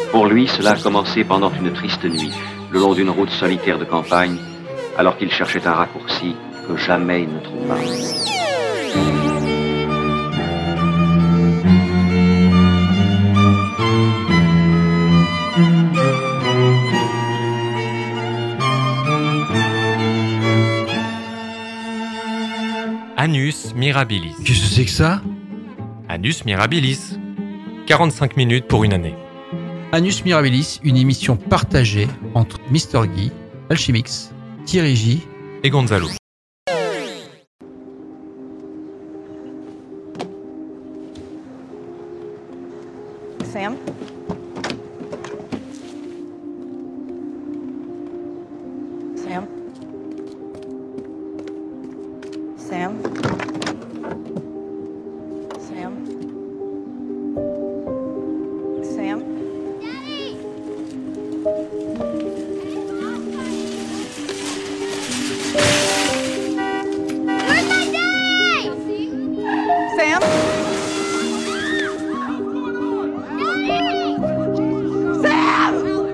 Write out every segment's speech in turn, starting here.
Pour lui, cela a commencé pendant une triste nuit, le long d'une route solitaire de campagne, alors qu'il cherchait un raccourci que jamais il ne trouva. Annus Mirabilis. Qu'est-ce que c'est que ça ? Annus Mirabilis. 45 minutes pour une année. Annus Mirabilis, une émission partagée entre Mr. Guy, Alchemix, Thierry J et Gonzalo. Sam? Sam? Sam? Sam? Sam? Where's my daddy? Sam? Sam!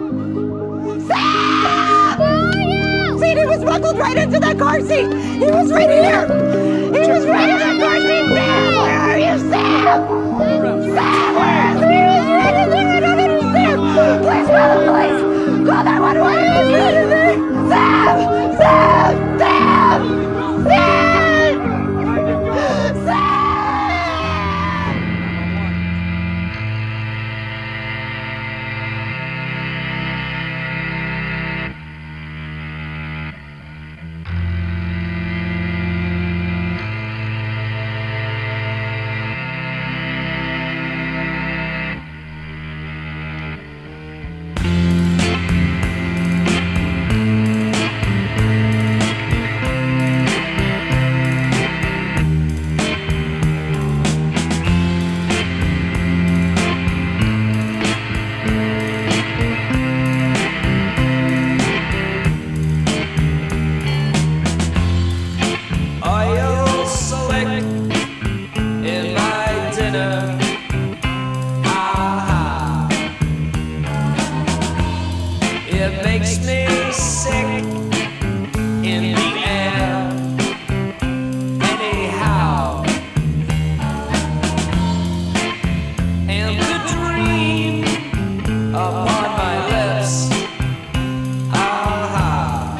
Sam! See, he was buckled right into that car seat. He was right here. He was right in that car seat. Sam, where are you, Sam? Sam, where is he? He was right in there. I don't understand. Please call the police. Call 911. He was right in there. Sam! Sam! Sam! Sam! Sam! Oil slick in my dinner. Ah, it makes me sick in the air. Anyhow, and the dream upon my lips. Ah,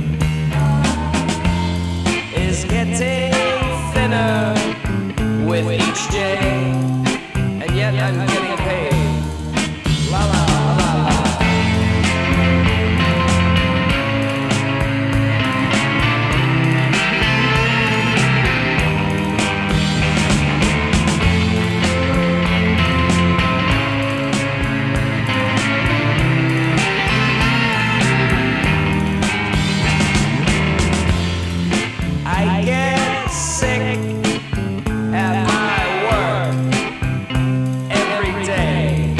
is getting thinner with each day, and yet I'm getting paid. La la la la. I get sick at my work every day.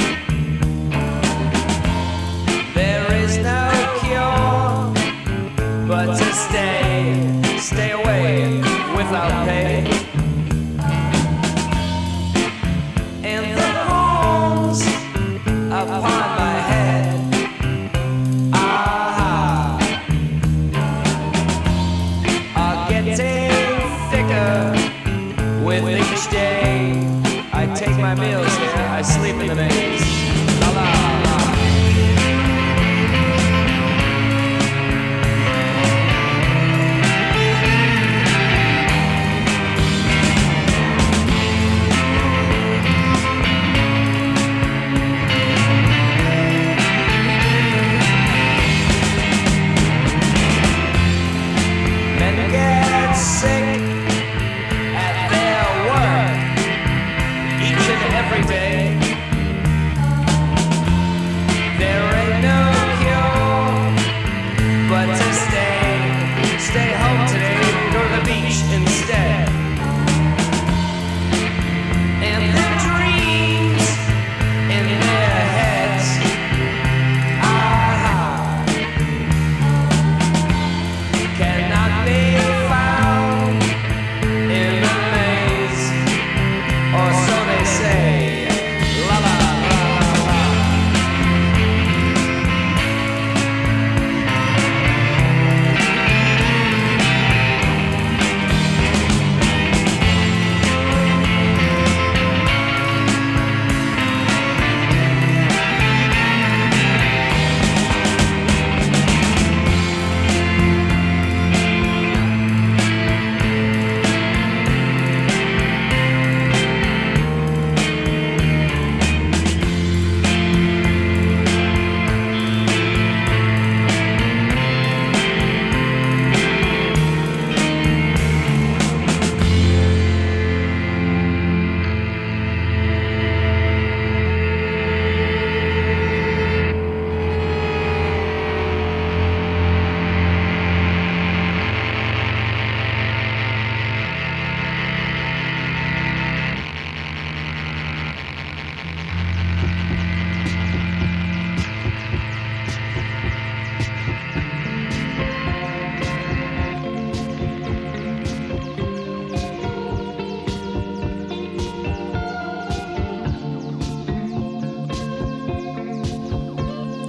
There is no cure but to stay away without pay. And the bones upon my head, ah, are getting thicker with each day. I take my meals here, I sleep in the maze. La la la. Men get sick at their work each and every day. There ain't no cure but to stay home today, go to the beach instead. And the dreams in their heads, ah, cannot be found in the maze, or so they say.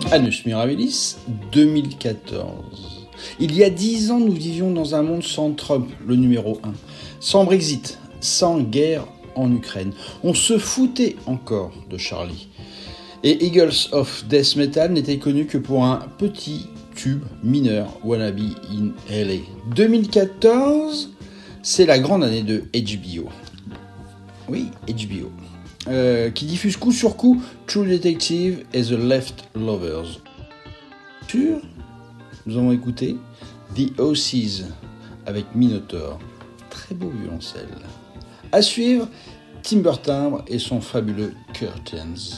Annus Mirabilis, 2014. Il y a 10 ans, nous vivions dans un monde sans Trump, le numéro 1, sans Brexit, sans guerre en Ukraine. On se foutait encore de Charlie. Et Eagles of Death Metal n'était connu que pour un petit tube mineur, Wannabe in LA. 2014, c'est la grande année de HBO. Oui, HBO. Qui diffuse coup sur coup True Detective et The Leftovers. Nous avons écouté The Aussies avec Minotaur. Très beau violoncelle. À suivre, Timber Timbre et son fabuleux Curtains.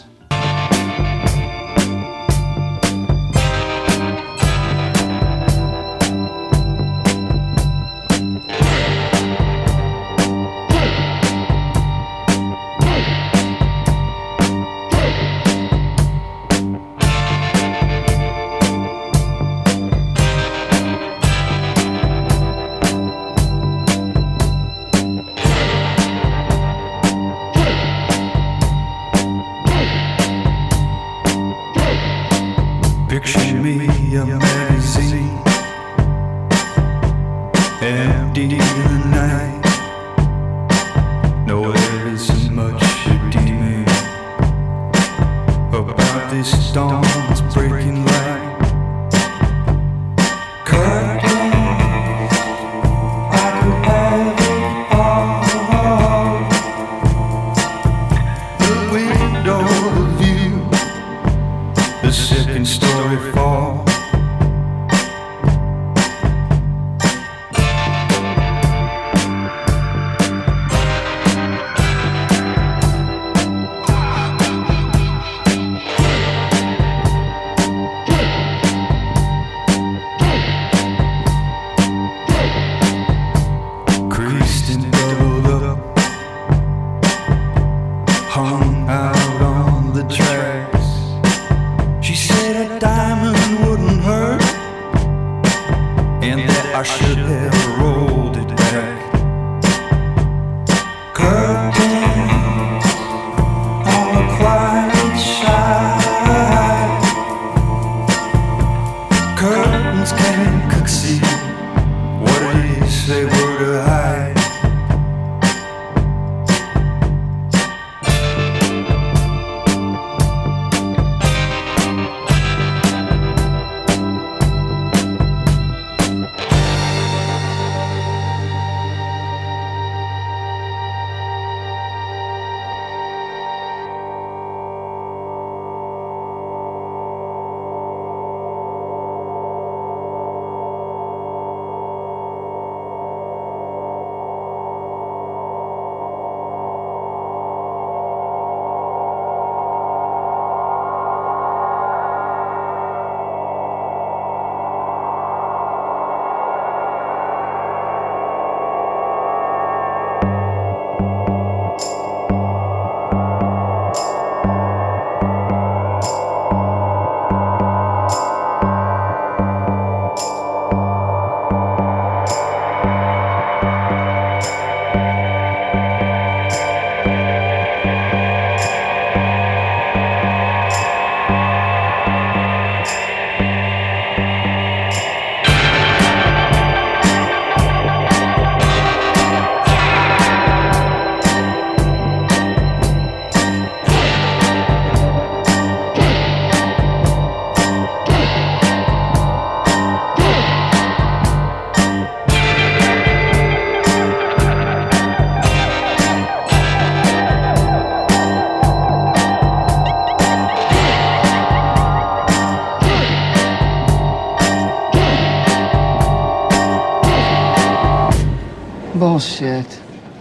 Picture me a magazine, empty in the night. No, there isn't much redeeming about this dawn that's breaking light. Curtains, I could have it all. The window, the view, the second story fall. Creased and doubled up, hung out on the tracks. She said a diamond wouldn't hurt, and that I should have rolled it back. Curtains on the quiet side. Curtains can't conceal what it is they were to hide. Bullshit.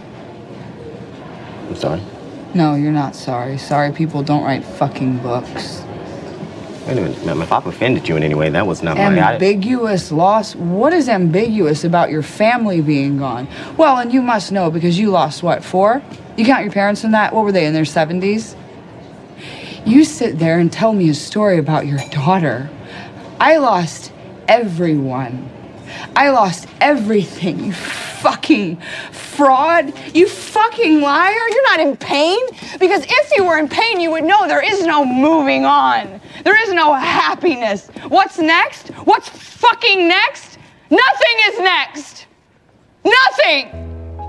I'm sorry. No, you're not sorry. Sorry people don't write fucking books. Wait a minute, ma'am. If I've offended you in any way, that was not my... Ambiguous loss? What is ambiguous about your family being gone? Well, and you must know because you lost, what, 4? You count your parents in that? What were they, in their 70s? You sit there and tell me a story about your daughter. I lost everyone. I lost everything, you fucking fraud. You fucking liar. You're not in pain. Because if you were in pain, you would know there is no moving on. There is no happiness. What's next? What's fucking next? Nothing is next. Nothing.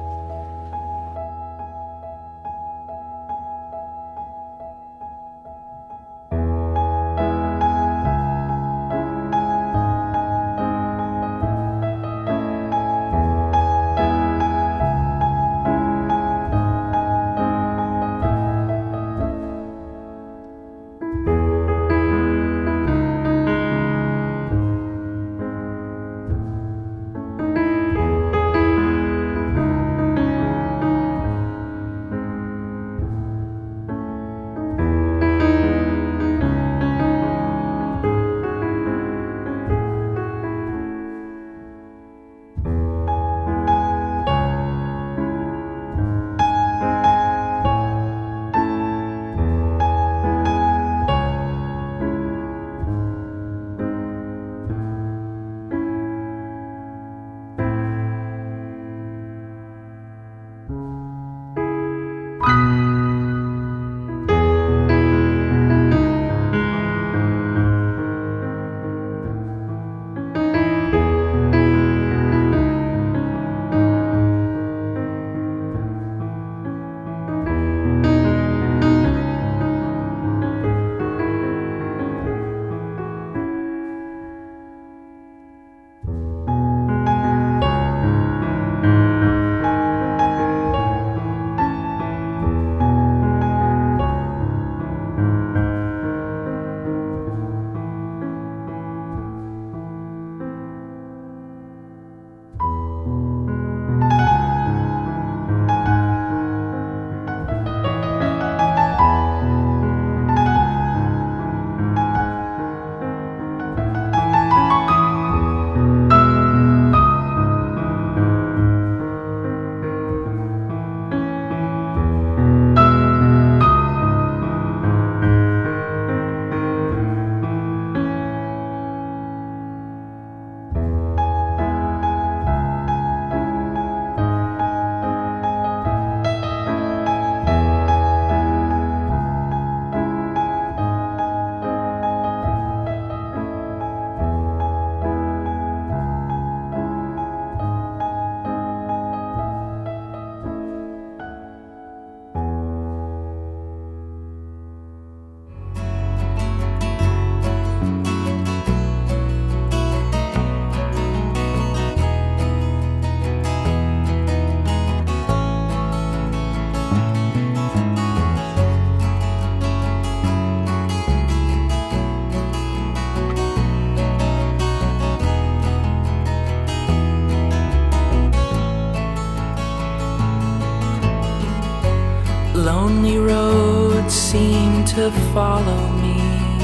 Lonely roads seem to follow me.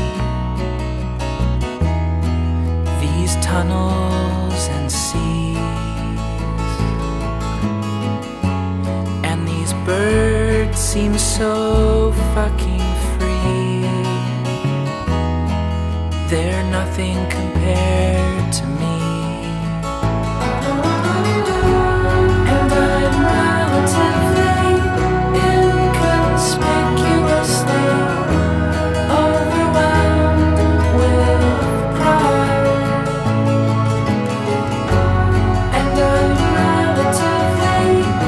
These tunnels and seas, and these birds seem so fucking free. They're nothing compared to me. And I'm relatively inconspicuously overwhelmed with pride. And I'm relatively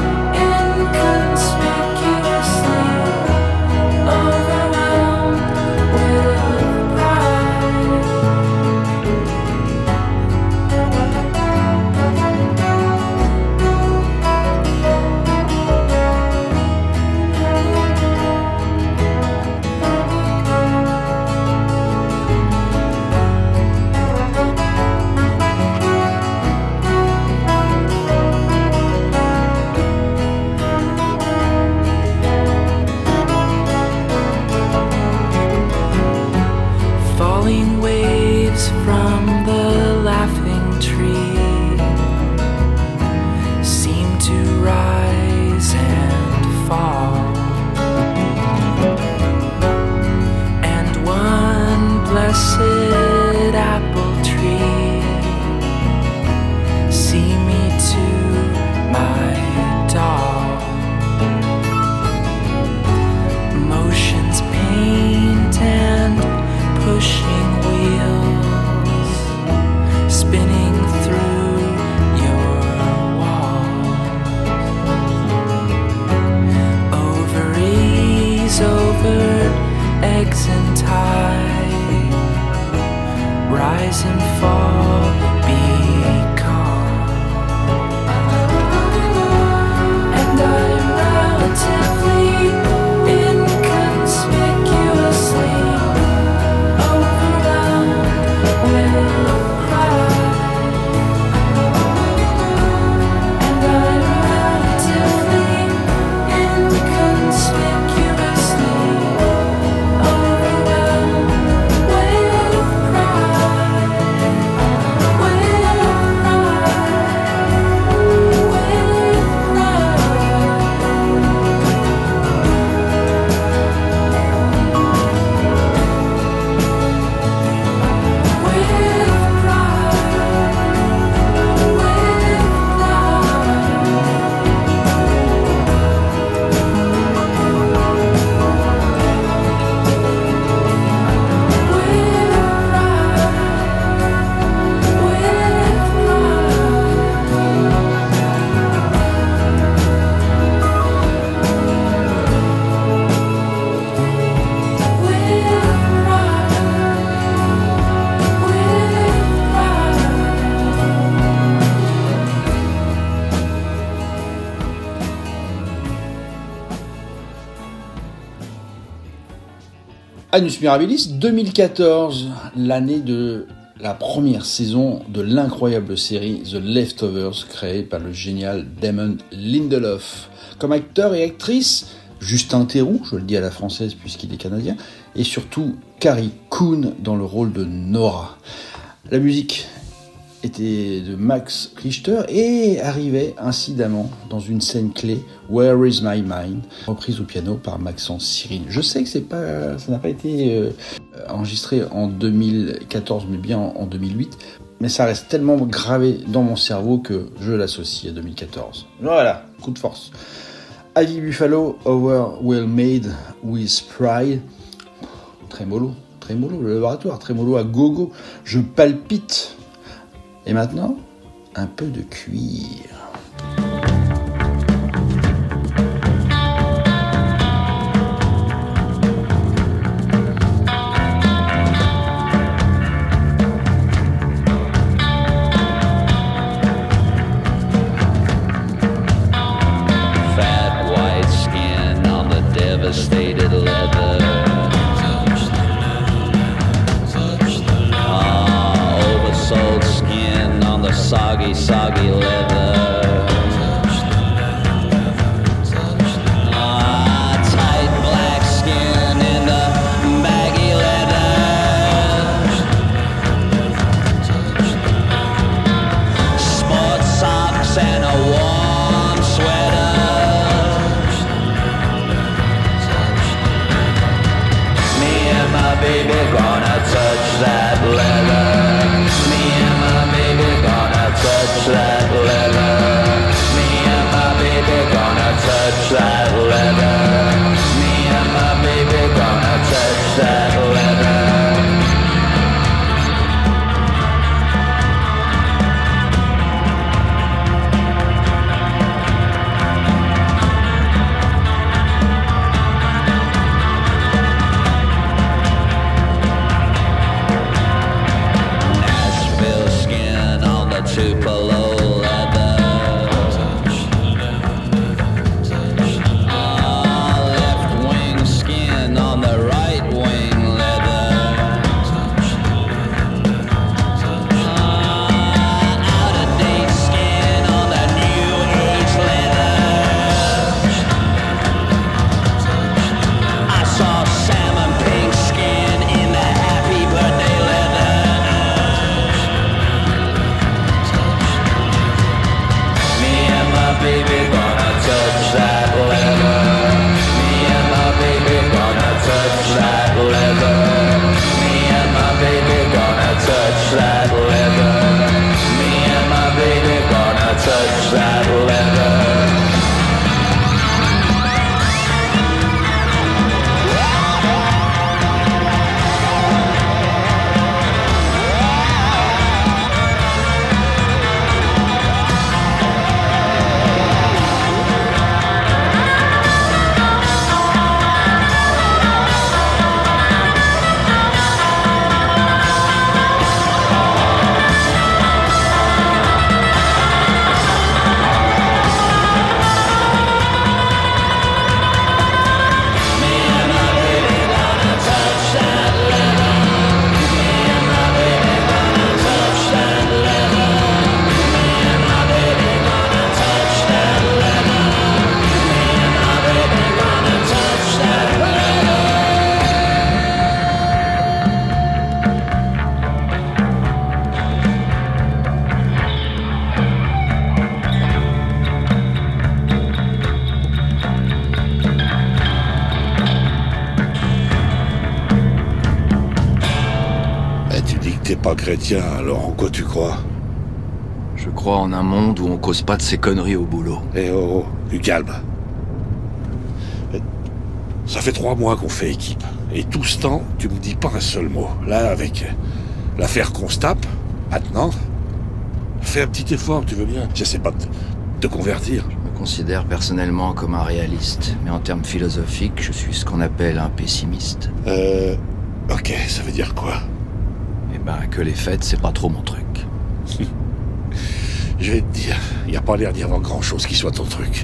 inconspicuously overwhelmed with pride. silvered eggs and tide, rise and fall, be calm. And I'm relatively inconspicuously overwhelmed with pride. And I'm relatively inconspicuously overwhelmed with pride. Annus Mirabilis 2014, l'année de la première saison de l'incroyable série The Leftovers, créée par le génial Damon Lindelof. Comme acteur et actrice, Justin Theroux, je le dis à la française puisqu'il est canadien, et surtout Carrie Coon dans le rôle de Nora. La musique était de Max Richter et arrivait incidemment dans une scène clé, Where is my mind, reprise au piano par Maxence Cyril. Je sais que ça n'a pas été enregistré en 2014 mais bien en 2008, mais ça reste tellement gravé dans mon cerveau que je l'associe à 2014. Voilà, coup de force. Ivy Buffalo, Our Well Made with Pride. Trémolo, le laboratoire, trémolo à gogo, je palpite. Et maintenant, un peu de cuir. Fat white skin on the devastated leather. Oversold skin on the soggy leather. Tight black skin in the baggy leather. Sports socks and a warm sweater. Me and my baby gonna touch that leather. Me and my baby gonna touch that leather. Me and my baby gonna touch that leather. Me and my baby gonna touch that leather. Nashville skin on the Tupelo leather. Left wing skin on the right wing t'es pas chrétien, alors en quoi tu crois? Je crois en un monde où on cause pas de ces conneries au boulot. Eh oh, du calme. Ça fait 3 mois qu'on fait équipe. Et tout ce temps, tu me dis pas un seul mot. Là, avec l'affaire qu'on se tape, maintenant, fais un petit effort, tu veux bien. J'essaie pas de te convertir. Je me considère personnellement comme un réaliste. Mais en termes philosophiques, je suis ce qu'on appelle un pessimiste. Ok, ça veut dire quoi? Eh ben, que les fêtes, c'est pas trop mon truc. Je vais te dire, il n'y a pas l'air d'y avoir grand-chose qui soit ton truc.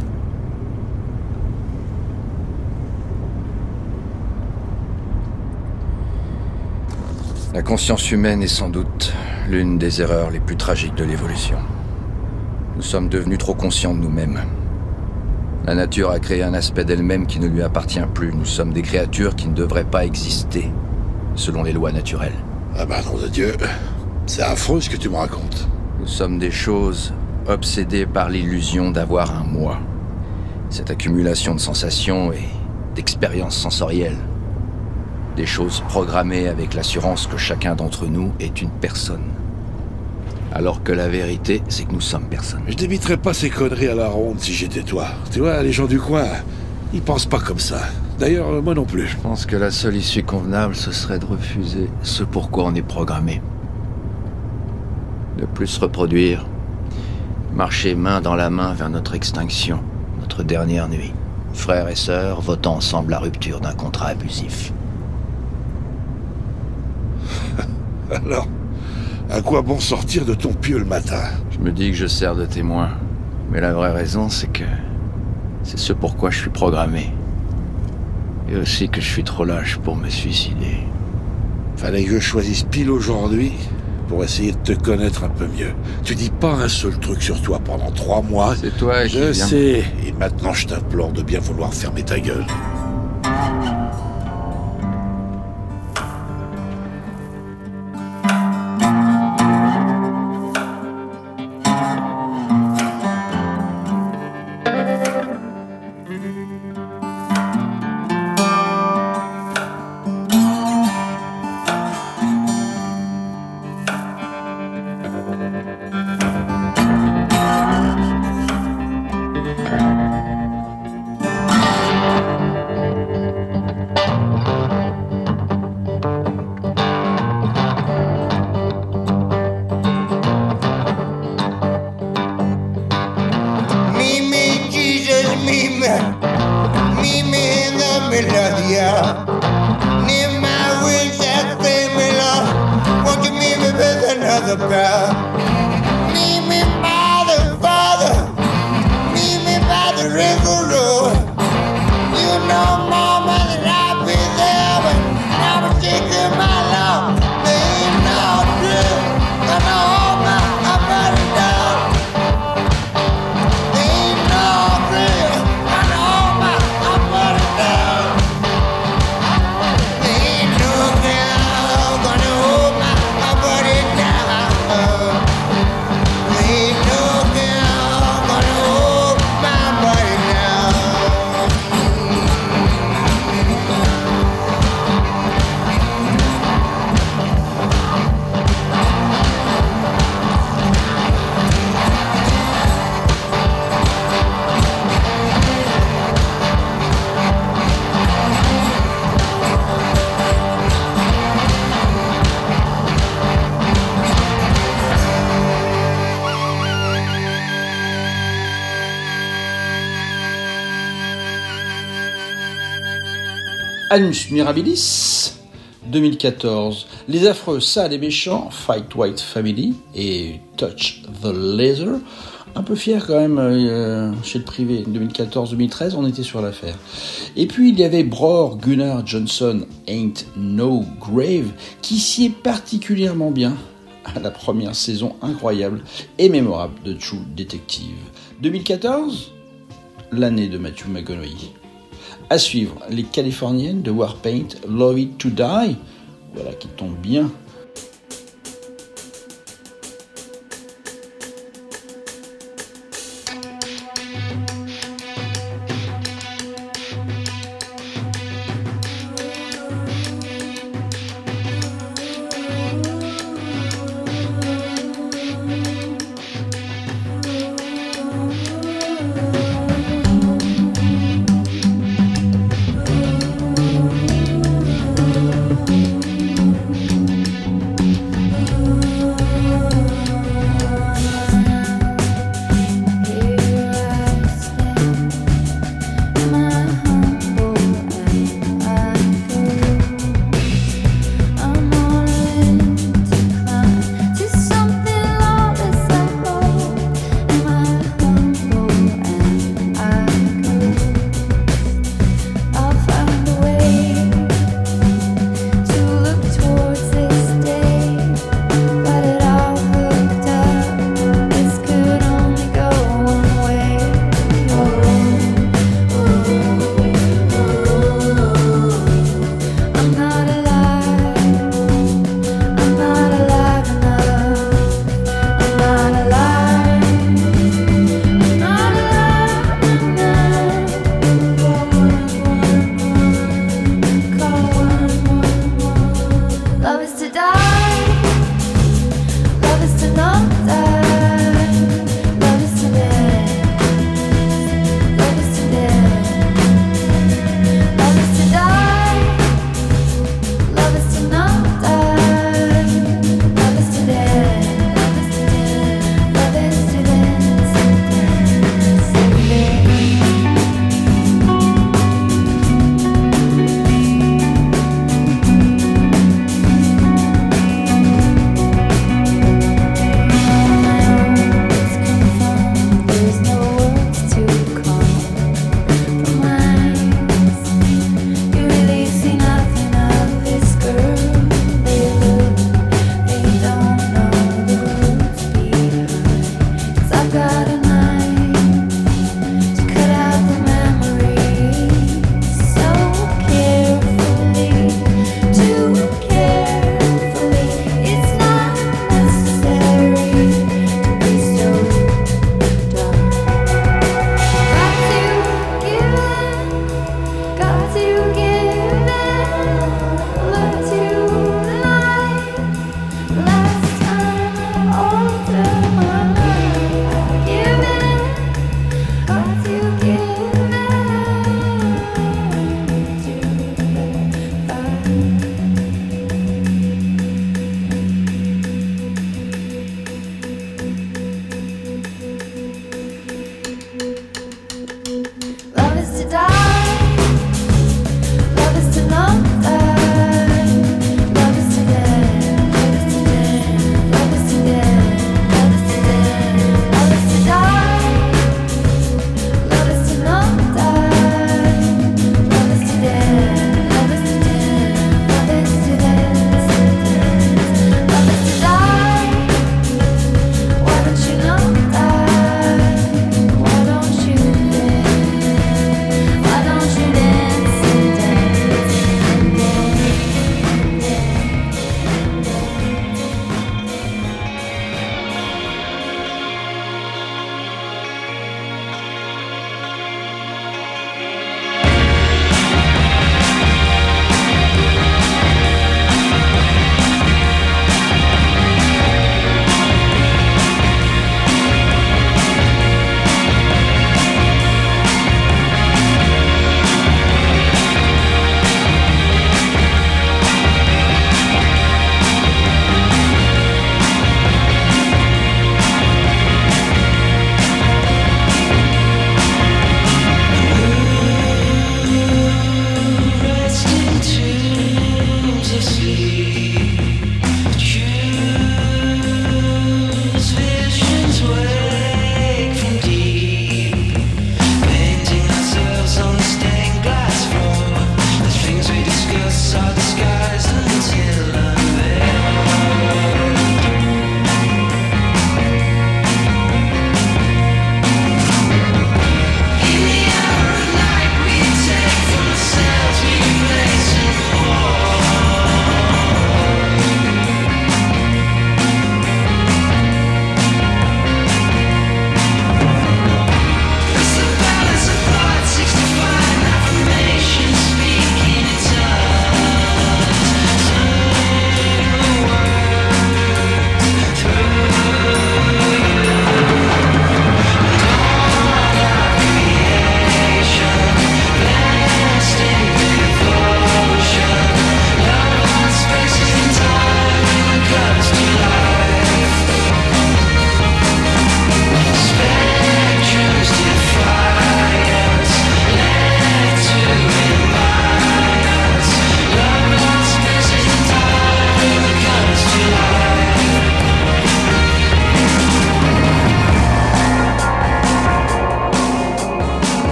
La conscience humaine est sans doute l'une des erreurs les plus tragiques de l'évolution. Nous sommes devenus trop conscients de nous-mêmes. La nature a créé un aspect d'elle-même qui ne lui appartient plus. Nous sommes des créatures qui ne devraient pas exister, selon les lois naturelles. Ah bah nom de Dieu, c'est affreux ce que tu me racontes. Nous sommes des choses obsédées par l'illusion d'avoir un moi. Cette accumulation de sensations et d'expériences sensorielles. Des choses programmées avec l'assurance que chacun d'entre nous est une personne. Alors que la vérité, c'est que nous sommes personne. Je n'éviterais pas ces conneries à la ronde si j'étais toi. Tu vois, les gens du coin, ils pensent pas comme ça. D'ailleurs, moi non plus. Je pense que la seule issue convenable, ce serait de refuser ce pourquoi on est programmé. Ne plus se reproduire. Marcher main dans la main vers notre extinction, notre dernière nuit. Frères et sœurs votant ensemble la rupture d'un contrat abusif. Alors, à quoi bon sortir de ton pieu le matin? Je me dis que je sers de témoin. Mais la vraie raison, c'est que c'est ce pourquoi je suis programmé. Et aussi que je suis trop lâche pour me suicider. Fallait que je choisisse pile aujourd'hui pour essayer de te connaître un peu mieux. Tu dis pas un seul truc sur toi pendant 3 mois. C'est toi qui Je viens... sais. Et maintenant, je t'implore de bien vouloir fermer ta gueule. Annus Mirabilis, 2014. Les affreux, sales et méchants, Fight White Family et Touch the Laser. Un peu fier quand même chez le privé. 2014-2013, on était sur l'affaire. Et puis il y avait Bror Gunnar Johnson, Ain't No Grave, qui sied particulièrement bien à la première saison incroyable et mémorable de True Detective. 2014, l'année de Matthew McConaughey. À suivre, les Californiennes de Warpaint, Love It to Die, voilà qui tombe bien.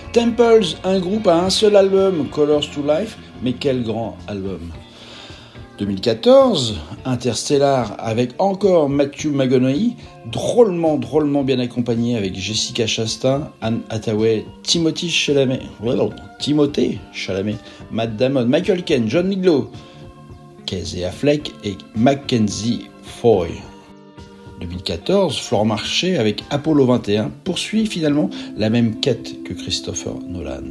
Temples, un groupe à un seul album, Colors to Life, mais quel grand album. 2014, Interstellar avec encore Matthew McConaughey, drôlement bien accompagné avec Jessica Chastain, Anne Hathaway, Timothée Chalamet, Matt Damon, Michael Caine, John Lithgow, Casey Affleck et Mackenzie Foy. 2014, Florent Marché avec Apollo 21 poursuit finalement la même quête que Christopher Nolan.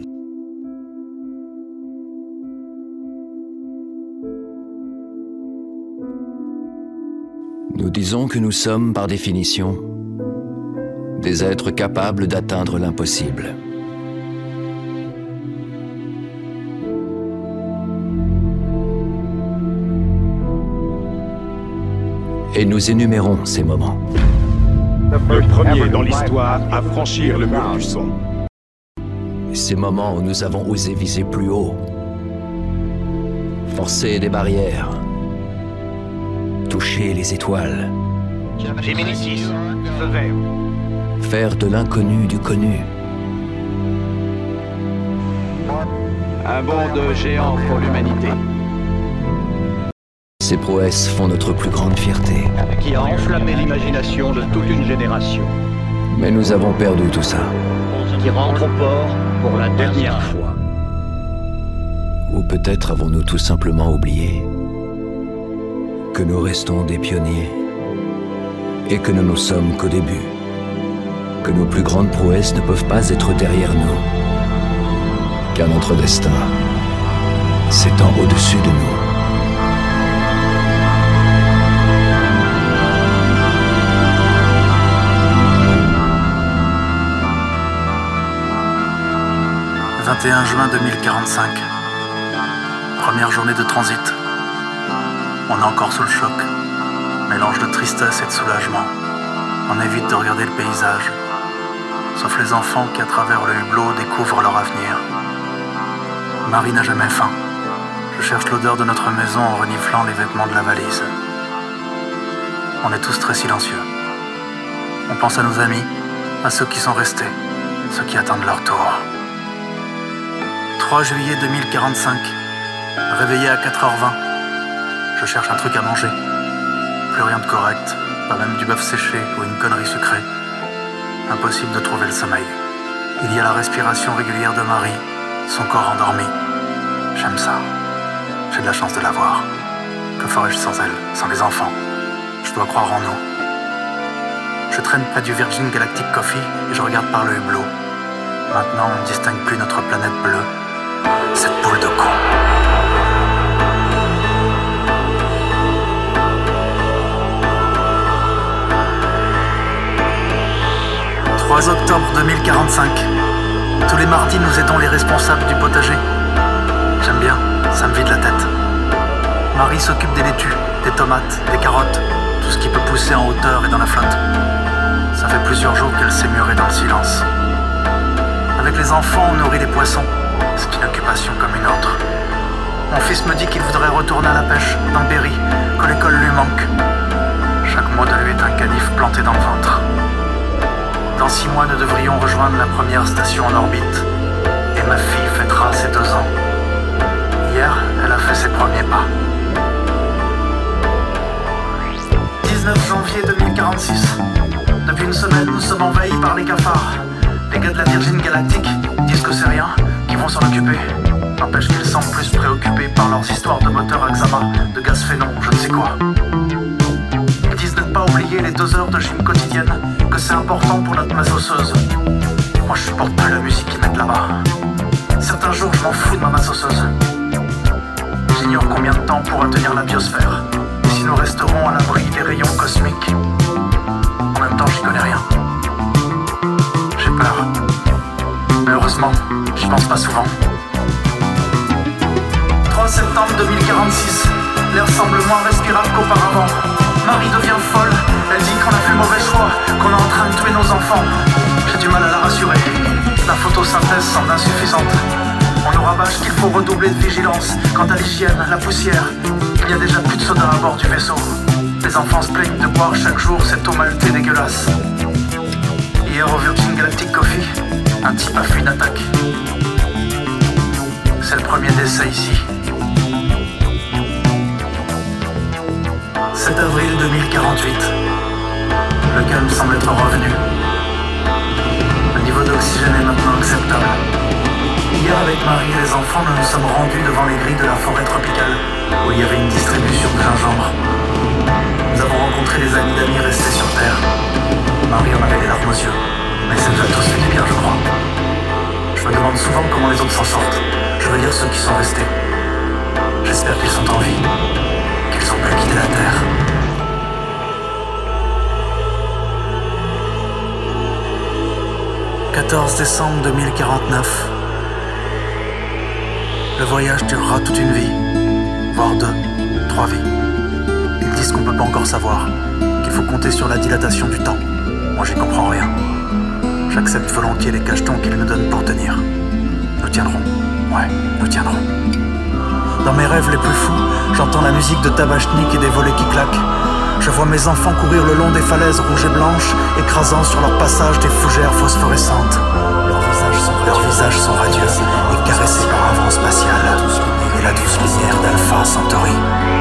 Nous disons que nous sommes, par définition, des êtres capables d'atteindre l'impossible. Et nous énumérons ces moments. Le premier dans l'histoire à franchir le mur du son. Ces moments où nous avons osé viser plus haut, forcer des barrières, toucher les étoiles. Gemini 6, feu vert. Faire de l'inconnu du connu. Un bond de géant pour l'humanité. Ces prouesses font notre plus grande fierté. Qui a enflammé l'imagination de toute une génération. Mais nous avons perdu tout ça. Qui rentre au port pour la dernière fois. Ou peut-être avons-nous tout simplement oublié que nous restons des pionniers et que nous ne sommes qu'au début. Que nos plus grandes prouesses ne peuvent pas être derrière nous. Car notre destin s'étend au-dessus de nous. « 21 juin 2045. Première journée de transit. On est encore sous le choc. Mélange de tristesse et de soulagement. On évite de regarder le paysage. Sauf les enfants qui, à travers le hublot, découvrent leur avenir. Marie n'a jamais faim. Je cherche l'odeur de notre maison en reniflant les vêtements de la valise. On est tous très silencieux. On pense à nos amis, à ceux qui sont restés, ceux qui attendent leur tour. 3 juillet 2045. Réveillé à 4h20. Je cherche un truc à manger. Plus rien de correct, pas même du bœuf séché ou une connerie sucrée. Impossible de trouver le sommeil. Il y a la respiration régulière de Marie, son corps endormi. J'aime ça. J'ai de la chance de la voir. Que ferais-je sans elle, sans les enfants? Je dois croire en nous. Je traîne près du Virgin Galactic Coffee et je regarde par le hublot. Maintenant, on ne distingue plus notre planète bleue. Cette boule de con. 3 octobre 2045. Tous les mardis, nous aidons les responsables du potager. J'aime bien, ça me vide la tête. Marie s'occupe des laitues, des tomates, des carottes, tout ce qui peut pousser en hauteur et dans la flotte. Ça fait plusieurs jours qu'elle s'est murée dans le silence. Avec les enfants, on nourrit les poissons. C'est une occupation comme une autre. Mon fils me dit qu'il voudrait retourner à la pêche, dans le Berry, que l'école lui manque. Chaque mot de lui est un canif planté dans le ventre. Dans 6 mois, nous devrions rejoindre la première station en orbite. Et ma fille fêtera ses 2 ans. Hier, elle a fait ses premiers pas. 19 janvier 2046. Depuis une semaine, nous sommes envahis par les cafards. Les gars de la Virgin Galactic disent que c'est rien, qu'ils vont s'en occuper. N'empêche qu'ils semblent plus préoccupés par leurs histoires de moteurs Axama, de gaz phénon, je ne sais quoi. Ils disent de ne pas oublier les 2 heures de gym quotidienne, que c'est important pour notre masse osseuse. Moi je supporte plus la musique qu'ils mettent là-bas. Certains jours je m'en fous de ma masse osseuse. J'ignore combien de temps pourra tenir la biosphère, et si nous resterons à l'abri des rayons cosmiques. En même temps j'y connais rien. J'ai peur. Mais heureusement, j'y pense pas souvent. 3 septembre 2046. L'air semble moins respirable qu'auparavant. Marie devient folle. Elle dit qu'on a fait le mauvais choix, qu'on est en train de tuer nos enfants. J'ai du mal à la rassurer. La photosynthèse semble insuffisante. On nous rabâche qu'il faut redoubler de vigilance. Quant à l'hygiène, la poussière, il n'y a déjà plus de soda à bord du vaisseau. Les enfants se plaignent de boire chaque jour cette eau maltée dégueulasse. Hier au Virgin Galactic Coffee, un type a fait une attaque. C'est le premier décès ici. 7 avril 2048. Le calme semble être revenu. Le niveau d'oxygène est maintenant acceptable. Hier, avec Marie et les enfants, nous nous sommes rendus devant les grilles de la forêt tropicale, où il y avait une distribution de gingembre. Nous avons rencontré des amis d'amis restés sur Terre. Marie en avait les larmes aux yeux, mais ça nous a tous fait du bien, je crois. Je me demande souvent comment les autres s'en sortent. Je veux dire ceux qui sont restés. J'espère qu'ils sont en vie, qu'ils ont pu quitter la Terre. « 14 décembre 2049. Le voyage durera toute une vie, voire 2, 3 vies. Ils disent qu'on peut pas encore savoir, qu'il faut compter sur la dilatation du temps. Moi j'y comprends rien. J'accepte volontiers les cachetons qu'ils nous donnent pour tenir. Nous tiendrons, ouais, nous tiendrons. Dans mes rêves les plus fous, j'entends la musique de Tabachnik et des volets qui claquent. Je vois mes enfants courir le long des falaises rouges et blanches, écrasant sur leur passage des fougères phosphorescentes. Leurs visages sont radieux et caressés par un vent spatial et la douce lumière d'Alpha Centauri.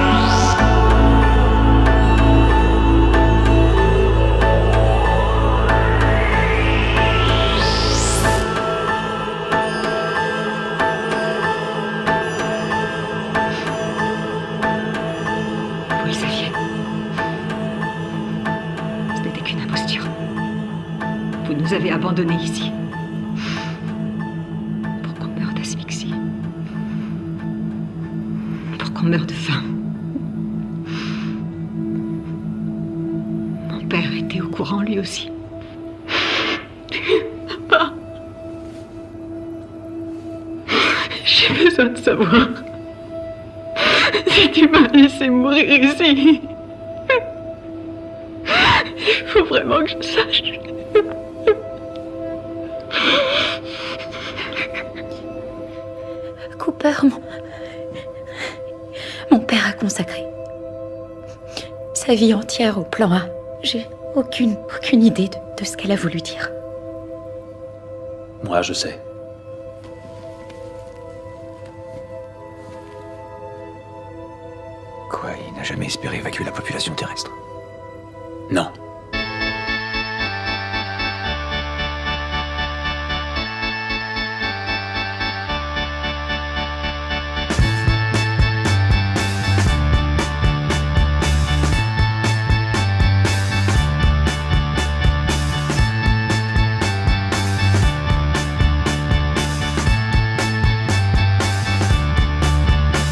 Vous le saviez. Ce n'était qu'une imposture. Vous nous avez abandonnés ici. Pour qu'on meure d'asphyxie. Pour qu'on meure de faim. Mon père était au courant lui aussi. Papa. J'ai besoin de savoir si tu m'as laissé mourir ici. Il faut vraiment que je sache. Cooper, mon père a consacré sa vie entière au plan A. J'ai aucune idée de ce qu'elle a voulu dire. Moi, je sais. Quoi, il n'a jamais espéré évacuer la population terrestre? Non.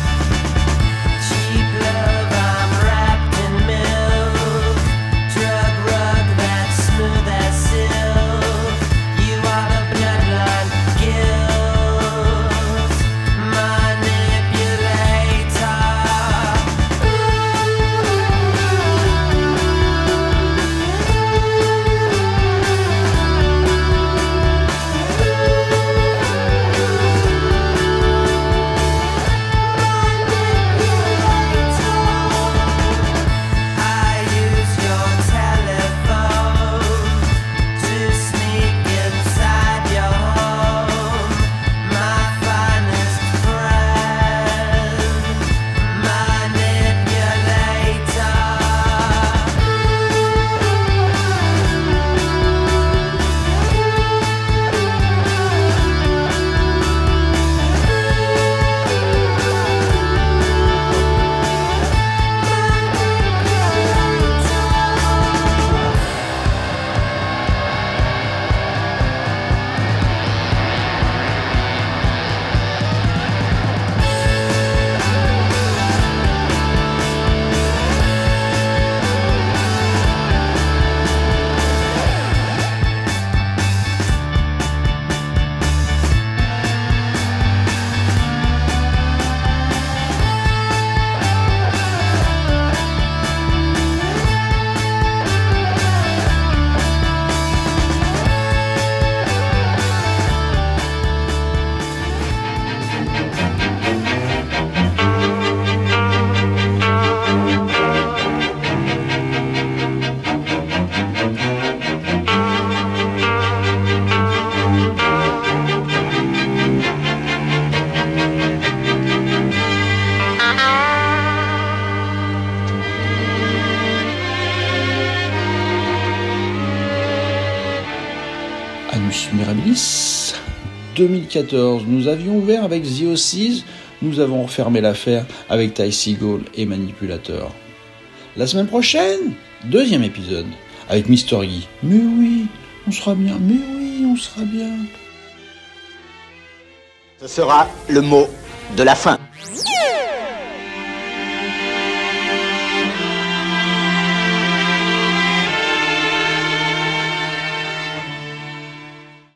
Cheap love, I'm wrapped in milk. Drug 2014. Nous avions ouvert avec The Aussies, nous avons refermé l'affaire avec Ty Segall et Manipulator. La semaine prochaine, 2e épisode, avec Mr. Guy. Mais oui, on sera bien, mais oui, on sera bien. Ce sera le mot de la fin.